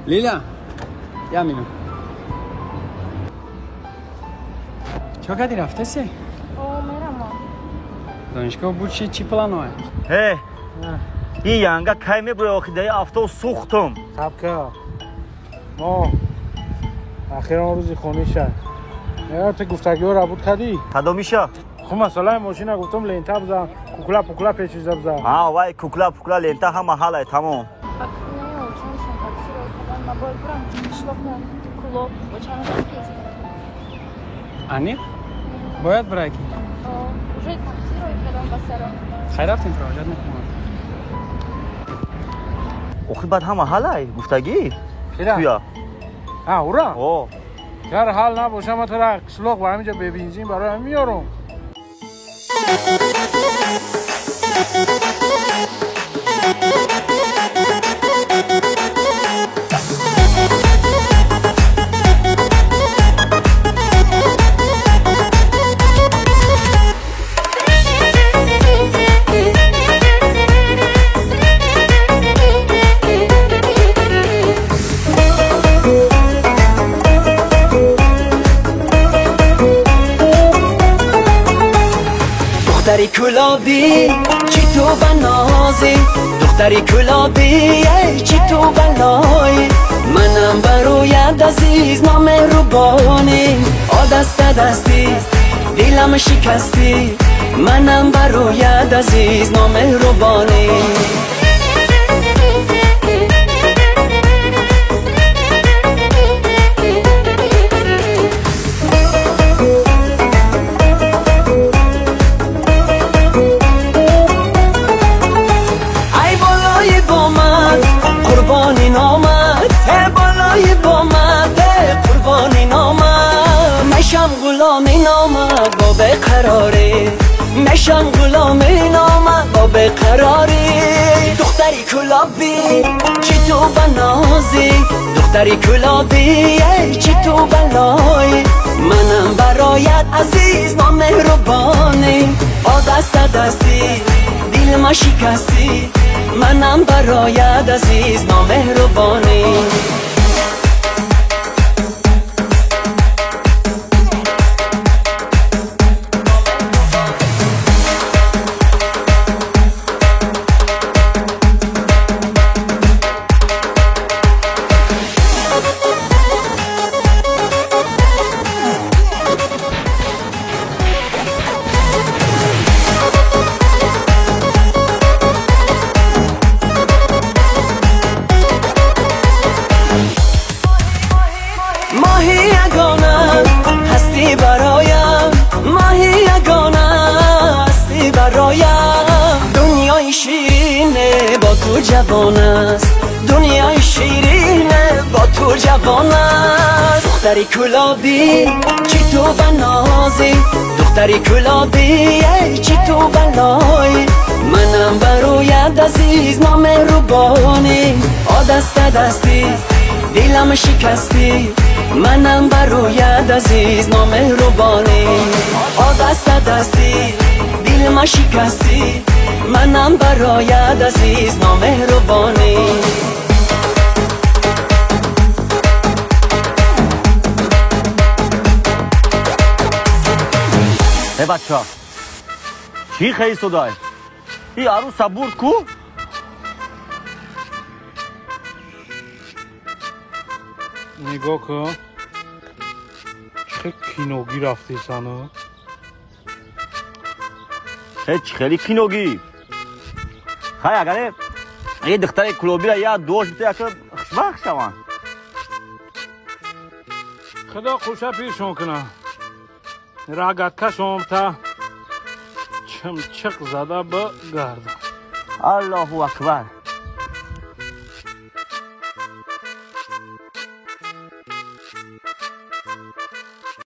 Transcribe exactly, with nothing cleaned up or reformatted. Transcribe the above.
لیلا یا مینو چه کردی رفته سی؟ او میرم دانشگاه بود چی چی پلانوه؟ هی این ینگا کی میبره آخیده افتو سوختم خبکه ما اخیرا روزی خونی شد یادت گفتگی ها را بود کردی؟ کدام میشه؟ خب مثلا ماشین گفتم لینتا بزن کوکلا پوکلا پیچیزه بزن آه وای کوکلا پوکلا لینتا همه حاله تمام انیق؟ باید برای کی؟ уже такси رو با سلام خیر رفتیم فراجت نکنم آخی بعد همه حاله گفتگی کیرا؟ تویا ها اورا؟ اوه در حال نباشه ما تو را شلوغ با همینجا ببینزیم برای هم میارم دختری کلابی چی تو بنازی دختری کلابی چی تو بلایی منم برایت عزیز نامهربانی آ دست دستی دلم شکستی منم برایت عزیز نامهربانی قربانی نامد ته بالای با مده قربانی نامد نشم غلامی نامد با بقراری نشم غلامی نامد با بقراری دختری کلابی چی تو بنازی دختری کلابی چی تو بلایی منم برایت عزیز نامهربانی آ دست دستی دل ما شکستی منم برایت عزیز نامهربانی ماهی یگانه هستی برایم ماهی یگانه هستی برایم دنیای شیرینه با تو جوان است دنیای شیرینه با تو جوان است دختری کلابی چی تو بنازی دختری کلابی چی تو بلایی منم برایت عزیز نامهربانی آ دست دستی دلم شکستی منم برایت عزیز نامهربانی آ دست دستی دلم شکستی منم برایت عزیز نامهربانی ای بچه ها چی خیلی صدای؟ ای عروس صبور کو؟ نگاه کن چه کینوگی رفتی سانا هیچ خیلی کینوگی خیلی اگر یه دختر کلوبی را یاد دوش بیده که خوشبخت شوان خدا خوشه پیشون کنه راگت کشم تا چمچق زده به گردن الله اکبر